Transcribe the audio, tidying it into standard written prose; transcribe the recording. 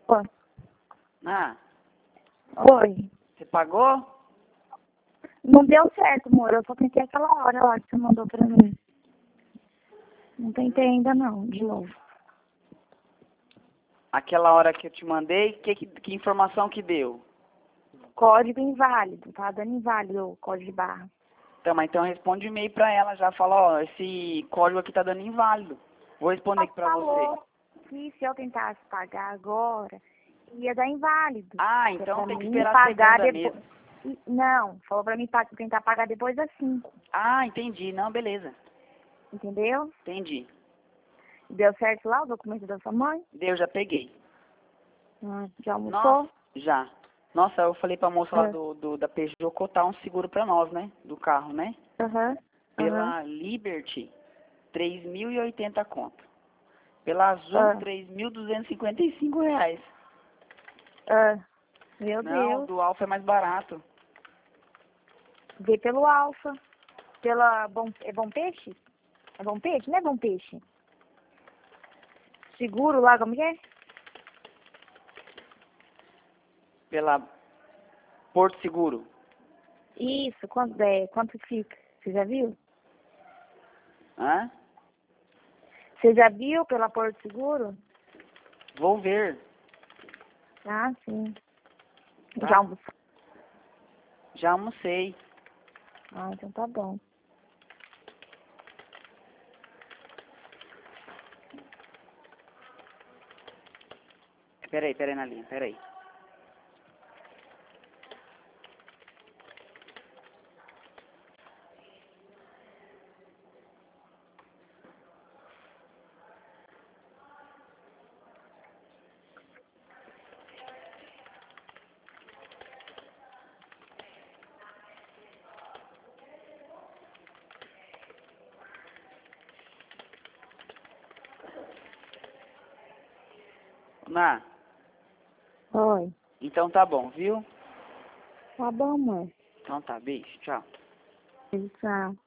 Oi. Ah, Oi. você pagou? Não deu certo, amor. Eu só tentei aquela hora lá que você mandou pra mim. Não tentei ainda não, de novo. Aquela hora que eu te mandei, que informação que deu? Código inválido, tá dando inválido o código de barra. Então, mas então responde o e-mail pra ela, já fala, ó, esse código aqui tá dando inválido. Vou responder aqui pra você. Falou que se eu tentasse pagar agora, ia dar inválido. Ah, Que é então pra tem que mim esperar a pagar segunda depois. mesmo. Não, falou pra mim tentar pagar depois das 5, Ah, entendi. Não, beleza. entendeu? Entendi. Deu certo lá o documento da sua mãe? Deu, já peguei. Já Nossa, almoçou? já. Nossa, eu falei pra moça lá É. da Peugeot cotar um seguro pra nós, né? Do carro, né? Aham. Aham. Pela Liberty, 3.080 conto. Pela Azul, Ah. 3.255 reais. Meu Não, Deus. do Alfa é mais barato. Vê pelo Alfa. Pela Bom... É Bom Peixe? É Bom Peixe? Não é Bom Peixe? Seguro lá, como que é? Pela Porto Seguro. Isso, quanto fica? Você já viu? Hã? Você já viu pela Porto Seguro? Vou ver. Ah, sim. Tá? Já almoçou? Já almocei. Ah, então tá bom. Peraí na linha, peraí. Ná, Oi. então tá bom, viu? Tá bom, mãe. Então tá, beijo, tchau. Tchau.